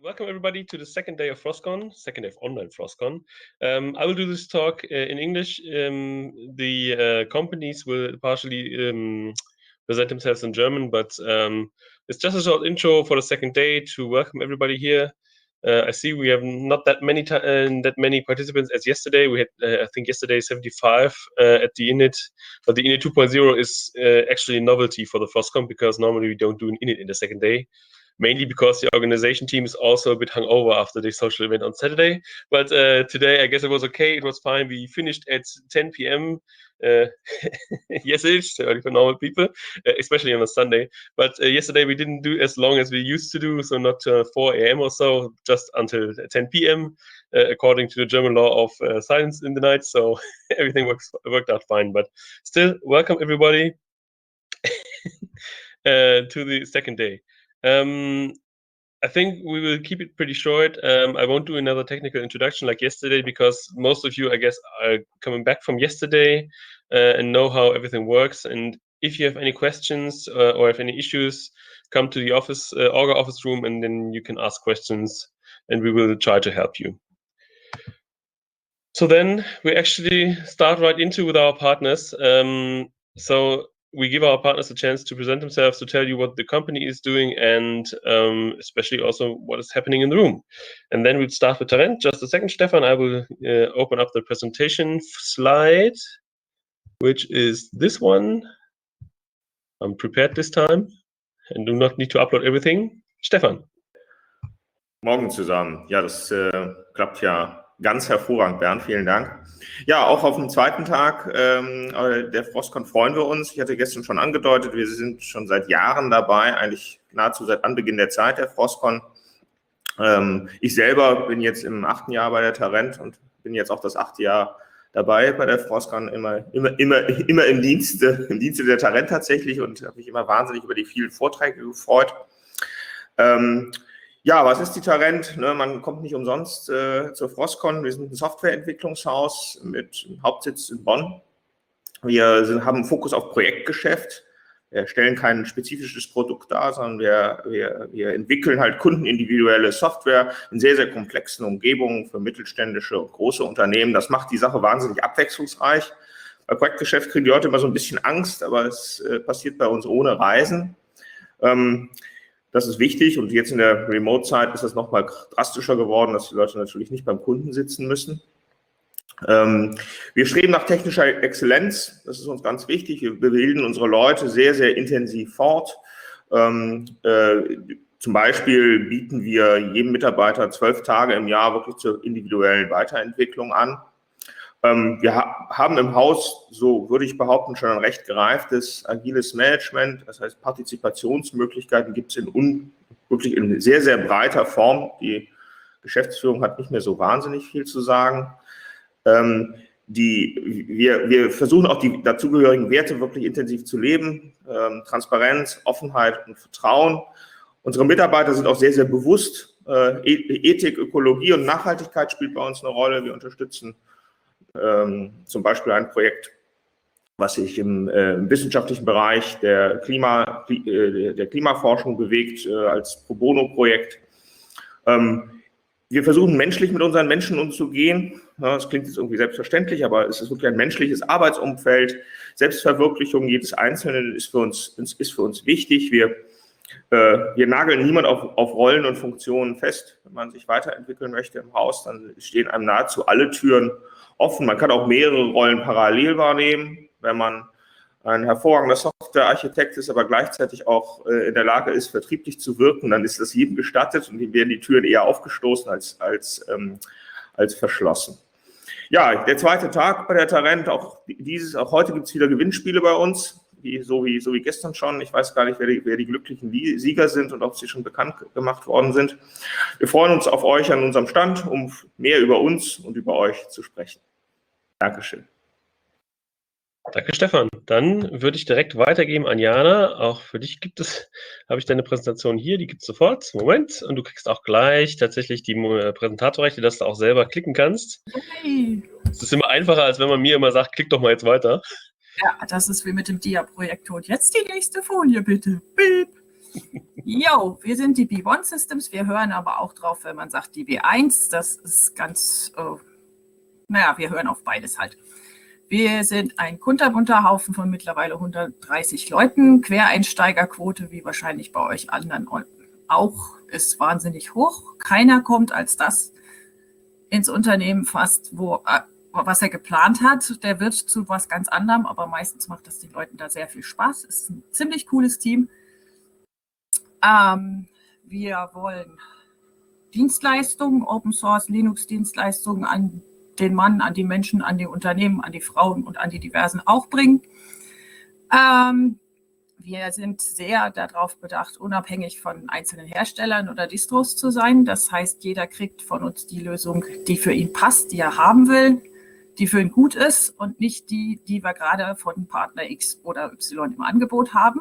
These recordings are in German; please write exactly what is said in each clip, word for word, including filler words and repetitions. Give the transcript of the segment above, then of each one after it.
welcome everybody to the second day of Frostcon, second day of online Frostcon. Um, I will do this talk uh, in English. Um, the uh, companies will partially um, present themselves in German, but um, it's just a short intro for the second day to welcome everybody here. Uh, I see we have not that many uh, that many participants as yesterday. We had, uh, I think, yesterday seventy-five uh, at the init, but the init two point oh is uh, actually a novelty for the Frostcon because normally we don't do an init in the second day. Mainly because the organization team is also a bit hungover after the social event on Saturday. But uh, today, I guess it was okay. It was fine. We finished at ten p m Uh, yes, it's early for normal people, uh, especially on a Sunday. But uh, yesterday, we didn't do as long as we used to do, so not uh, four a m or so, just until ten p m, uh, according to the German law of uh, silence in the night. So everything works, worked out fine. But still, welcome everybody uh, to the second day. Um, I think we will keep it pretty short. Um, I won't do another technical introduction like yesterday because most of you, I guess, are coming back from yesterday uh, and know how everything works. And if you have any questions uh, or have any issues, come to the office, uh, Orga office room, and then you can ask questions and we will try to help you. So then we actually start right into with our partners. Um, so we give our partners a chance to present themselves, to tell you what the company is doing, and um, especially also what is happening in the room. And then we'd start with Tarent. Just a second, Stefan. I will uh, open up the presentation slide, which is this one. I'm prepared this time and do not need to upload everything. Stefan. Morgen zusammen. Ja, das äh, klappt ja ganz hervorragend, Bernd. Vielen Dank. Ja, auch auf dem zweiten Tag ähm, der Frostcon freuen wir uns. Ich hatte gestern schon angedeutet, wir sind schon seit Jahren dabei, eigentlich nahezu seit Anbeginn der Zeit der Frostcon. Ähm, ich selber bin jetzt im achten Jahr bei der Tarent und bin jetzt auch das achte Jahr dabei bei der Frostcon, immer, immer, immer, immer im Dienste, im Dienste der Tarent tatsächlich und habe mich immer wahnsinnig über die vielen Vorträge gefreut. Ähm, Ja, was ist die Tarent? Ne, man kommt nicht umsonst äh, zur Frostcon. Wir sind ein Softwareentwicklungshaus mit Hauptsitz in Bonn. Wir sind, haben einen Fokus auf Projektgeschäft. Wir stellen kein spezifisches Produkt dar, sondern wir, wir, wir entwickeln halt kundenindividuelle Software in sehr, sehr komplexen Umgebungen für mittelständische und große Unternehmen. Das macht die Sache wahnsinnig abwechslungsreich. Bei Projektgeschäft kriegen die Leute immer so ein bisschen Angst, aber es äh, passiert bei uns ohne Reisen. Ähm, Das ist wichtig und jetzt in der Remote-Zeit ist das nochmal drastischer geworden, dass die Leute natürlich nicht beim Kunden sitzen müssen. Ähm, wir streben nach technischer Exzellenz, das ist uns ganz wichtig. Wir bilden unsere Leute sehr, sehr intensiv fort. Ähm, äh, zum Beispiel bieten wir jedem Mitarbeiter zwölf Tage im Jahr wirklich zur individuellen Weiterentwicklung an. Wir haben im Haus, so würde ich behaupten, schon ein recht gereiftes agiles Management. Das heißt, Partizipationsmöglichkeiten gibt es in un, wirklich in sehr, sehr breiter Form. Die Geschäftsführung hat nicht mehr so wahnsinnig viel zu sagen. Ähm, die, wir, wir versuchen auch die dazugehörigen Werte wirklich intensiv zu leben. Ähm, Transparenz, Offenheit und Vertrauen. Unsere Mitarbeiter sind auch sehr, sehr bewusst. Äh, Ethik, Ökologie und Nachhaltigkeit spielt bei uns eine Rolle. Wir unterstützen Ähm, zum Beispiel ein Projekt, was sich im, äh, im wissenschaftlichen Bereich der, Klima, äh, der Klimaforschung bewegt, äh, als Pro Bono-Projekt. Ähm, wir versuchen menschlich mit unseren Menschen umzugehen. Ja, das klingt jetzt irgendwie selbstverständlich, aber es ist wirklich ein menschliches Arbeitsumfeld. Selbstverwirklichung jedes Einzelnen ist für uns, ist für uns wichtig. Wir, äh, wir nageln niemand auf, auf Rollen und Funktionen fest. Wenn man sich weiterentwickeln möchte im Haus, dann stehen einem nahezu alle Türen offen. Man kann auch mehrere Rollen parallel wahrnehmen, wenn man ein hervorragender Softwarearchitekt ist, aber gleichzeitig auch äh, in der Lage ist, vertrieblich zu wirken, dann ist das jedem gestattet und ihm werden die Türen eher aufgestoßen als, als, ähm, als verschlossen. Ja, der zweite Tag bei der Tarent, auch dieses, auch heute gibt es wieder Gewinnspiele bei uns, wie, so, wie, so wie gestern schon. Ich weiß gar nicht, wer die, wer die glücklichen Sieger sind und ob sie schon bekannt gemacht worden sind. Wir freuen uns auf euch an unserem Stand, um mehr über uns und über euch zu sprechen. Dankeschön. Danke, Stefan. Dann würde ich direkt weitergeben an Jana. Auch für dich gibt es, habe ich deine Präsentation hier, die gibt es sofort. Moment. Und du kriegst auch gleich tatsächlich die Präsentatorrechte, dass du auch selber klicken kannst. Hey. Es ist immer einfacher, als wenn man mir immer sagt, klick doch mal jetzt weiter. Ja, das ist wie mit dem Dia-Projektor. Und jetzt die nächste Folie, bitte. Beep. Jo, wir sind die B eins Systems, wir hören aber auch drauf, wenn man sagt die B eins, das ist ganz, äh, naja, wir hören auf beides halt. Wir sind ein kunterbunter Haufen von mittlerweile hundertdreißig Leuten, Quereinsteigerquote, wie wahrscheinlich bei euch anderen auch, ist wahnsinnig hoch. Keiner kommt als das ins Unternehmen fast, wo, äh, was er geplant hat. Der wird zu was ganz anderem, aber meistens macht das den Leuten da sehr viel Spaß. Ist ein ziemlich cooles Team. Ähm, wir wollen Dienstleistungen, Open Source, Linux-Dienstleistungen an den Mann, an die Menschen, an die Unternehmen, an die Frauen und an die Diversen auch bringen. Ähm, wir sind sehr darauf bedacht, unabhängig von einzelnen Herstellern oder Distros zu sein. Das heißt, jeder kriegt von uns die Lösung, die für ihn passt, die er haben will, die für ihn gut ist und nicht die, die wir gerade von Partner X oder Y im Angebot haben.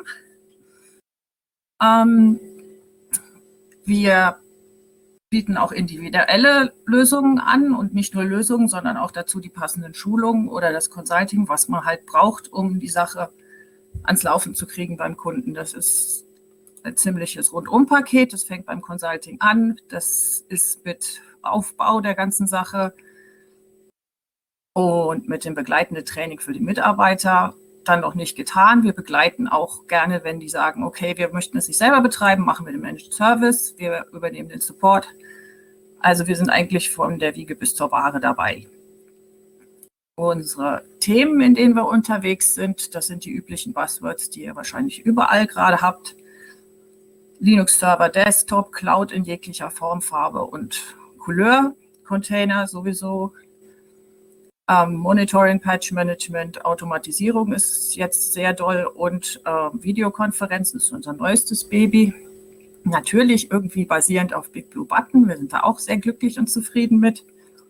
Ähm, wir bieten auch individuelle Lösungen an und nicht nur Lösungen, sondern auch dazu die passenden Schulungen oder das Consulting, was man halt braucht, um die Sache ans Laufen zu kriegen beim Kunden. Das ist ein ziemliches Rundumpaket. Das fängt beim Consulting an. Das ist mit Aufbau der ganzen Sache und mit dem begleitenden Training für die Mitarbeiter dann noch nicht getan. Wir begleiten auch gerne, wenn die sagen, okay, wir möchten es nicht selber betreiben, machen wir den Managed Service, wir übernehmen den Support. Also wir sind eigentlich von der Wiege bis zur Bahre dabei. Unsere Themen, in denen wir unterwegs sind, das sind die üblichen Buzzwords, die ihr wahrscheinlich überall gerade habt. Linux Server, Desktop, Cloud in jeglicher Form, Farbe und Couleur, Container sowieso, ähm, Monitoring, Patch Management, Automatisierung ist jetzt sehr doll und äh, Videokonferenzen ist unser neuestes Baby. Natürlich irgendwie basierend auf Big Blue Button, wir sind da auch sehr glücklich und zufrieden mit.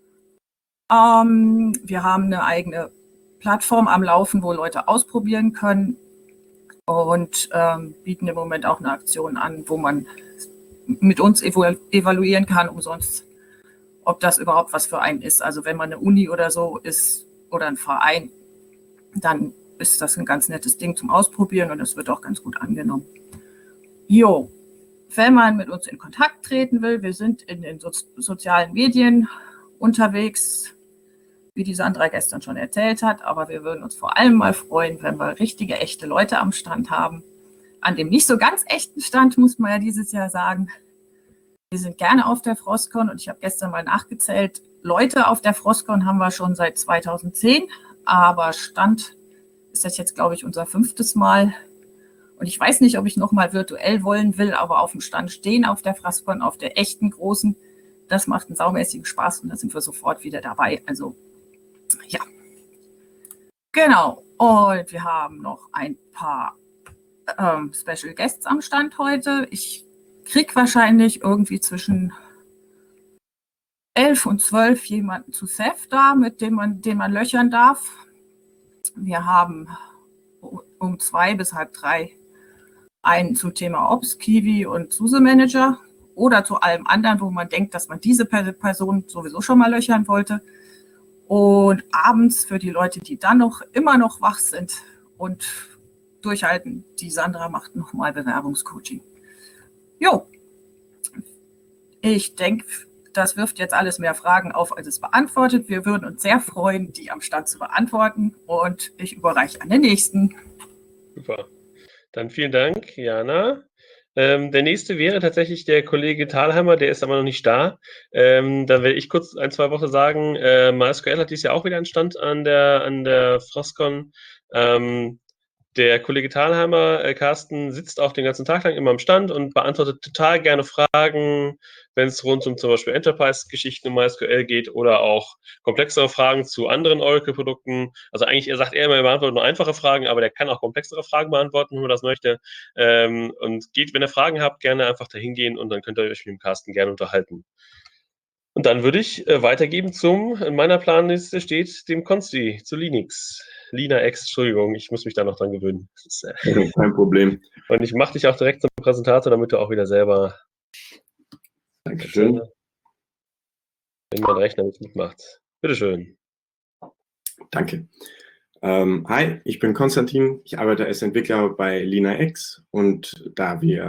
Ähm, wir haben eine eigene Plattform am Laufen, wo Leute ausprobieren können und ähm, bieten im Moment auch eine Aktion an, wo man mit uns evalu- evaluieren kann, umsonst, ob das überhaupt was für einen ist. Also wenn man eine Uni oder so ist oder ein Verein, dann ist das ein ganz nettes Ding zum Ausprobieren und es wird auch ganz gut angenommen. Jo, wenn man mit uns in Kontakt treten will, wir sind in den so- sozialen Medien unterwegs, wie die Sandra gestern schon erzählt hat, aber wir würden uns vor allem mal freuen, wenn wir richtige, echte Leute am Stand haben. An dem nicht so ganz echten Stand, muss man ja dieses Jahr sagen. Wir sind gerne auf der Frostcon und ich habe gestern mal nachgezählt, Leute auf der Frostcon haben wir schon seit zweitausendzehn, aber Stand ist das jetzt, glaube ich, unser fünftes Mal. Und ich weiß nicht, ob ich nochmal virtuell wollen will, aber auf dem Stand stehen auf der Frostcon, auf der echten großen, das macht einen saumäßigen Spaß und da sind wir sofort wieder dabei. Also ja, genau. Und wir haben noch ein paar ähm, Special Guests am Stand heute. Ich kriege wahrscheinlich irgendwie zwischen elf und zwölf jemanden zu Ceph da, mit dem man, den man löchern darf. Wir haben um zwei bis halb drei einen zum Thema Ops, Kiwi und SUSE Manager oder zu allem anderen, wo man denkt, dass man diese Person sowieso schon mal löchern wollte. Und abends für die Leute, die dann noch immer noch wach sind und durchhalten, die Sandra macht nochmal Bewerbungscoaching. Jo, ich denke, das wirft jetzt alles mehr Fragen auf, als es beantwortet. Wir würden uns sehr freuen, die am Stand zu beantworten und ich überreiche an den nächsten. Super. Dann vielen Dank, Jana. Ähm, der nächste wäre tatsächlich der Kollege Thalheimer, der ist aber noch nicht da. Ähm, dann werde ich kurz ein, zwei Worte sagen. Äh, MySQL hat dieses Jahr auch wieder einen Stand an der, an der Frostcon. Ähm, der Kollege Thalheimer, äh, Carsten, sitzt auch den ganzen Tag lang immer am Stand und beantwortet total gerne Fragen, wenn es rund um zum Beispiel Enterprise-Geschichten im MySQL geht oder auch komplexere Fragen zu anderen Oracle-Produkten. Also eigentlich, er sagt eher immer, er beantwortet nur einfache Fragen, aber der kann auch komplexere Fragen beantworten, wenn man das möchte. Ähm, und geht, wenn ihr Fragen habt, gerne einfach dahin gehen und dann könnt ihr euch mit dem Carsten gerne unterhalten. Und dann würde ich äh, weitergeben zum, in meiner Planliste steht, dem Consti zu Linux. LinaX, Entschuldigung, ich muss mich da noch dran gewöhnen. Ist, äh, kein Problem. Und ich mache dich auch direkt zum Präsentator, damit du auch wieder selber. Dankeschön. Wenn mein Rechner nicht mitmacht. Bitteschön. Danke. Ähm, hi, ich bin Konstantin. Ich arbeite als Entwickler bei LinaX und da wir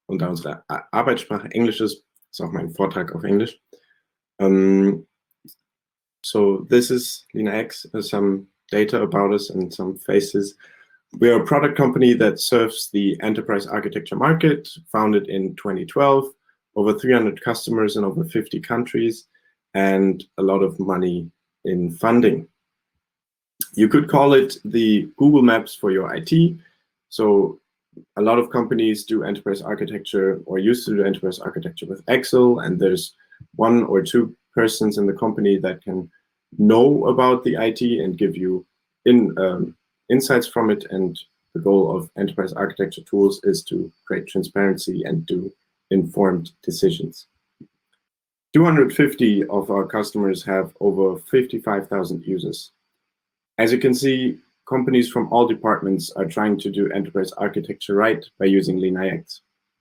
und da unsere Arbeitssprache Englisch ist, ist auch mein Vortrag auf Englisch. Um, so this is LeanIX, uh, some data about us and some faces. We are a product company that serves the enterprise architecture market, founded in twenty twelve, over three hundred customers in over fifty countries, and a lot of money in funding. You could call it the Google Maps for your I T. So a lot of companies do enterprise architecture or used to do enterprise architecture with Excel, and there's one or two persons in the company that can know about the I T and give you in um, insights from it. And the goal of enterprise architecture tools is to create transparency and do informed decisions. two hundred fifty of our customers have over fifty-five thousand users. As you can see, companies from all departments are trying to do enterprise architecture right by using LeanIX.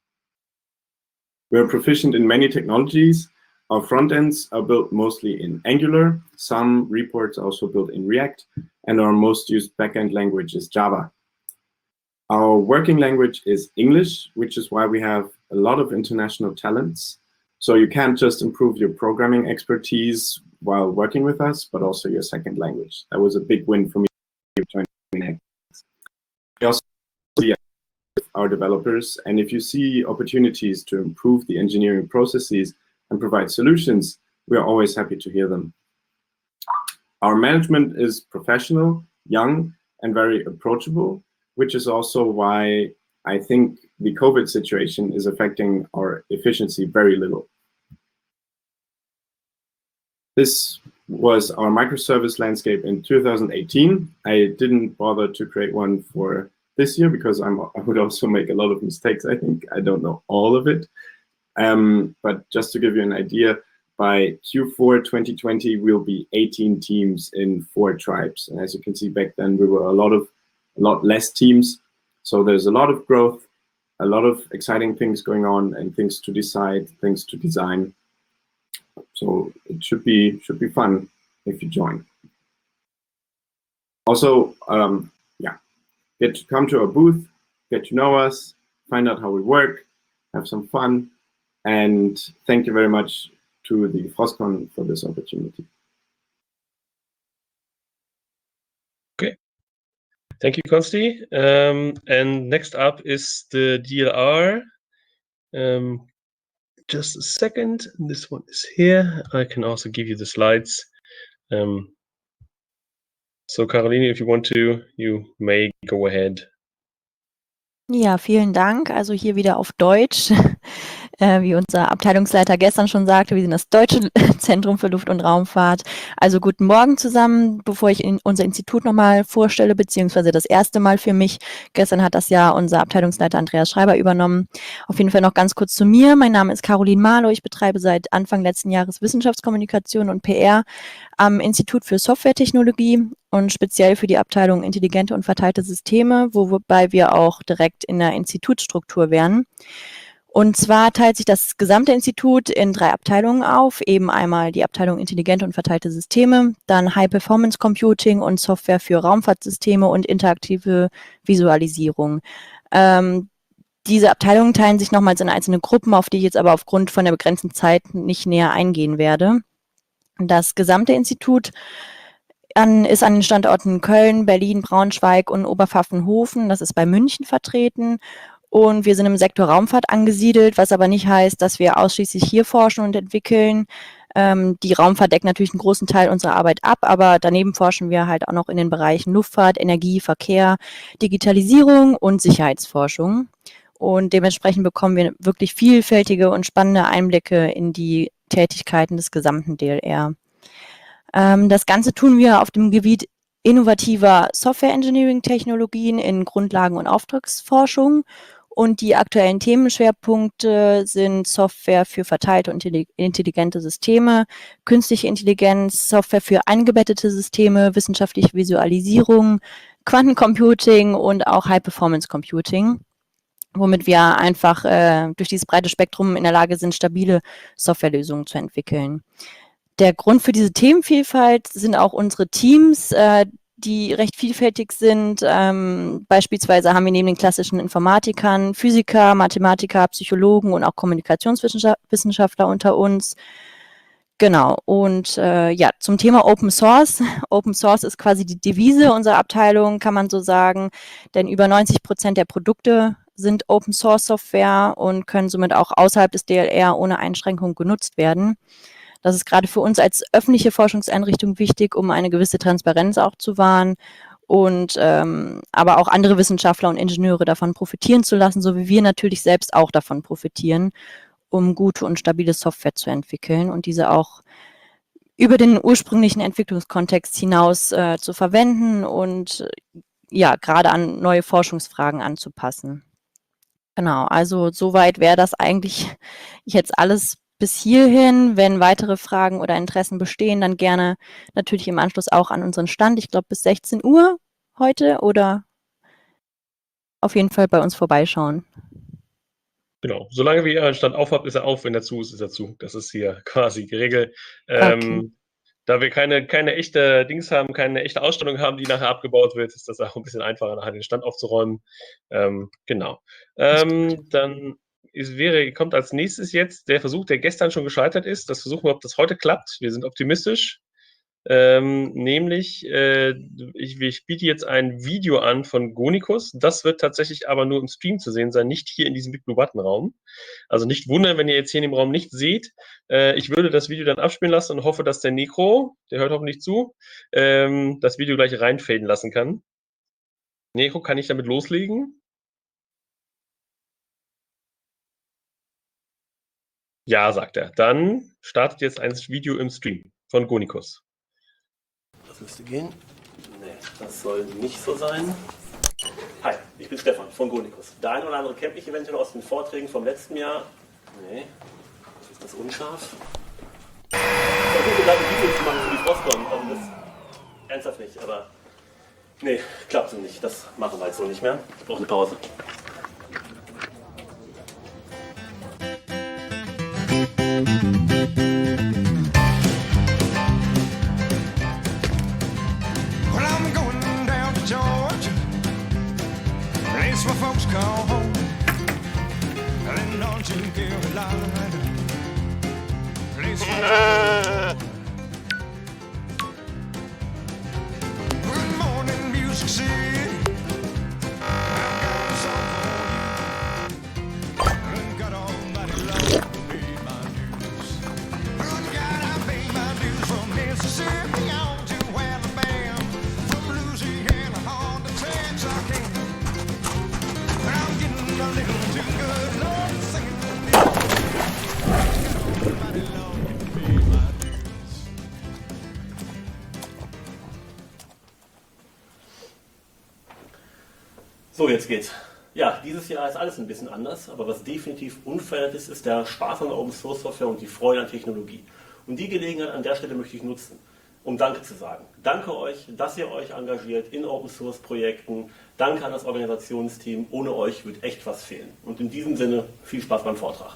We're proficient in many technologies. Our front ends are built mostly in Angular. Some reports are also built in React, and our most used backend language is Java. Our working language is English, which is why we have a lot of international talents. So you can't just improve your programming expertise while working with us, but also your second language. That was a big win for me joining LeanIX. We also see our developers, and if you see opportunities to improve the engineering processes and provide solutions, we are always happy to hear them. Our management is professional, young, and very approachable, which is also why I think the COVID situation is affecting our efficiency very little. This was our microservice landscape in two thousand eighteen. I didn't bother to create one for this year because I'm, I would also make a lot of mistakes, I think. I don't know all of it. Um, but just to give you an idea, by Q four twenty twenty, we'll be eighteen teams in four tribes. And as you can see, back then we were a lot of a lot less teams. So there's a lot of growth, a lot of exciting things going on, and things to decide, things to design. So it should be should be fun if you join. Also, um, yeah, get to come to our booth, get to know us, find out how we work, have some fun, and thank you very much to the FrostCon for this opportunity. Okay, thank you, Konsti. Um, and next up is the D L R. Um, just a second, this one is here. I can also give you the slides. Um, so Caroline, if you want to, you may go ahead. Ja, vielen Dank. Also hier wieder auf Deutsch. Äh, wie unser Abteilungsleiter gestern schon sagte, wir sind das Deutsche Zentrum für Luft- und Raumfahrt. Also guten Morgen zusammen, bevor ich in unser Institut nochmal vorstelle, beziehungsweise das erste Mal für mich. Gestern hat das ja unser Abteilungsleiter Andreas Schreiber übernommen. Auf jeden Fall noch ganz kurz zu mir. Mein Name ist Caroline Marlow. Ich betreibe seit Anfang letzten Jahres Wissenschaftskommunikation und P R am Institut für Softwaretechnologie und speziell für die Abteilung intelligente und verteilte Systeme, wobei wir auch direkt in der Institutsstruktur wären. Und zwar teilt sich das gesamte Institut in drei Abteilungen auf, eben einmal die Abteilung intelligente und verteilte Systeme, dann High Performance Computing und Software für Raumfahrtsysteme und interaktive Visualisierung. Ähm, diese Abteilungen teilen sich nochmals in einzelne Gruppen, auf die ich jetzt aber aufgrund von der begrenzten Zeit nicht näher eingehen werde. Das gesamte Institut an, ist an den Standorten Köln, Berlin, Braunschweig und Oberpfaffenhofen, das ist bei München vertreten. Und wir sind im Sektor Raumfahrt angesiedelt, was aber nicht heißt, dass wir ausschließlich hier forschen und entwickeln. Ähm, die Raumfahrt deckt natürlich einen großen Teil unserer Arbeit ab, aber daneben forschen wir halt auch noch in den Bereichen Luftfahrt, Energie, Verkehr, Digitalisierung und Sicherheitsforschung. Und dementsprechend bekommen wir wirklich vielfältige und spannende Einblicke in die Tätigkeiten des gesamten D L R. Ähm, das Ganze tun wir auf dem Gebiet innovativer Software-Engineering-Technologien in Grundlagen- und Auftragsforschung. Und die aktuellen Themenschwerpunkte sind Software für verteilte und intelligente Systeme, künstliche Intelligenz, Software für eingebettete Systeme, wissenschaftliche Visualisierung, Quantencomputing und auch High-Performance-Computing, womit wir einfach äh, durch dieses breite Spektrum in der Lage sind, stabile Softwarelösungen zu entwickeln. Der Grund für diese Themenvielfalt sind auch unsere Teams, äh, die recht vielfältig sind. Ähm, beispielsweise haben wir neben den klassischen Informatikern Physiker, Mathematiker, Psychologen und auch Kommunikationswissenschaftler unter uns. Genau, und äh, ja, zum Thema Open Source. Open Source ist quasi die Devise unserer Abteilung, kann man so sagen, denn über neunzig Prozent der Produkte sind Open Source Software und können somit auch außerhalb des D L R ohne Einschränkung genutzt werden. Das ist gerade für uns als öffentliche Forschungseinrichtung wichtig, um eine gewisse Transparenz auch zu wahren und ähm, aber auch andere Wissenschaftler und Ingenieure davon profitieren zu lassen, so wie wir natürlich selbst auch davon profitieren, um gute und stabile Software zu entwickeln und diese auch über den ursprünglichen Entwicklungskontext hinaus äh, zu verwenden und äh, ja, gerade an neue Forschungsfragen anzupassen. Genau, also soweit wäre das eigentlich jetzt alles bis hierhin. Wenn weitere Fragen oder Interessen bestehen, dann gerne natürlich im Anschluss auch an unseren Stand. Ich glaube bis sechzehn Uhr heute oder auf jeden Fall bei uns vorbeischauen. Genau, solange wie ihr einen Stand aufhabt, ist er auf, wenn er zu ist, ist er zu. Das ist hier quasi die Regel. Okay. Ähm, da wir keine, keine echte Dings haben, keine echte Ausstellung haben, die nachher abgebaut wird, ist das auch ein bisschen einfacher, nachher den Stand aufzuräumen. Ähm, genau. Ähm, dann ist, wäre, kommt als nächstes jetzt der Versuch, der gestern schon gescheitert ist. Das versuchen wir, ob das heute klappt. Wir sind optimistisch. Ähm, nämlich, äh, ich, ich biete jetzt ein Video an von Gonicus. Das wird tatsächlich aber nur im Stream zu sehen sein, nicht hier in diesem Big Blue Button Raum. Also nicht wundern, wenn ihr jetzt hier in dem Raum nicht seht. Äh, ich würde das Video dann abspielen lassen und hoffe, dass der Necro, der hört hoffentlich zu, ähm, das Video gleich reinfaden lassen kann. Necro, kann ich damit loslegen? Ja, sagt er. Dann startet jetzt ein Video im Stream von Gonicus. Das müsste gehen. Nee, das soll nicht so sein. Hi, ich bin Stefan von Gonicus. Der eine oder andere kennt mich eventuell aus den Vorträgen vom letzten Jahr. Nee, ist das unscharf? Ich versuche gerade ein Video zu machen für die Frostcon, also das ernsthaft nicht, aber nee, klappt so nicht. Das machen wir jetzt so nicht mehr. Ich brauche eine Pause. Where folks call home, and on to Carolina. Place good morning, Music City. I've got a song for you. Good God Almighty, Lord, made my dues. Good God, I paid my dues from Mississippi on to Alabama, from Louisiana on to Texarkana. So, jetzt geht's. Ja, dieses Jahr ist alles ein bisschen anders, aber was definitiv unverändert ist, ist der Spaß an Open Source Software und die Freude an Technologie. Und die Gelegenheit an der Stelle möchte ich nutzen, um Danke zu sagen. Danke euch, dass ihr euch engagiert in Open Source Projekten. Danke an das Organisationsteam. Ohne euch wird echt was fehlen. Und in diesem Sinne, viel Spaß beim Vortrag.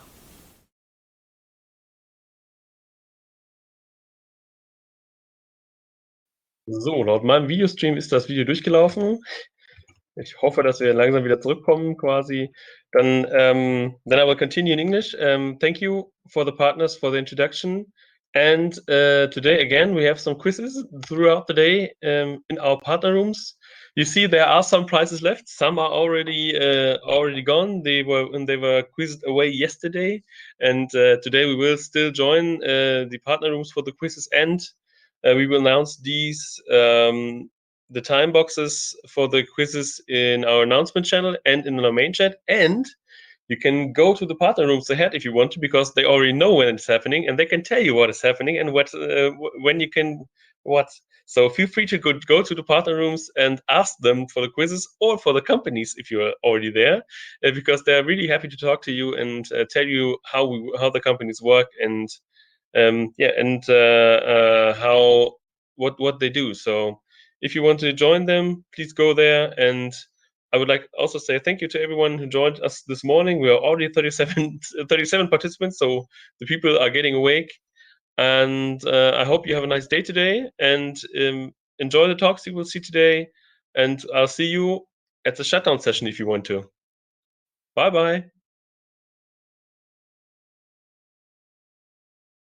So, laut meinem Videostream ist das Video durchgelaufen. Ich hoffe, dass wir langsam wieder zurückkommen, quasi. Then, um, then I will continue in English. Um, thank you for the partners for the introduction. And uh, today, again, we have some quizzes throughout the day um, in our partner rooms. You see, there are some prizes left. Some are already uh, already gone. They were when they were quizzed away yesterday, and uh, today we will still join uh, the partner rooms for the quizzes, and uh, we will announce these. Um, the time boxes for the quizzes in our announcement channel and in our main chat, and you can go to the partner rooms ahead if you want to, because they already know when it's happening and they can tell you what is happening and what uh, when you can what. So feel free to go, go to the partner rooms and ask them for the quizzes or for the companies if you are already there, uh, because they're really happy to talk to you and uh, tell you how we how the companies work and um, yeah and uh, uh, how what what they do. So if you want to join them, please go there. And I would like also say thank you to everyone who joined us this morning. We are already thirty-seven, thirty-seven participants, so the people are getting awake. And uh, I hope you have a nice day today. And um, enjoy the talks you will see today, and I'll see you at the shutdown session if you want to. Bye-bye.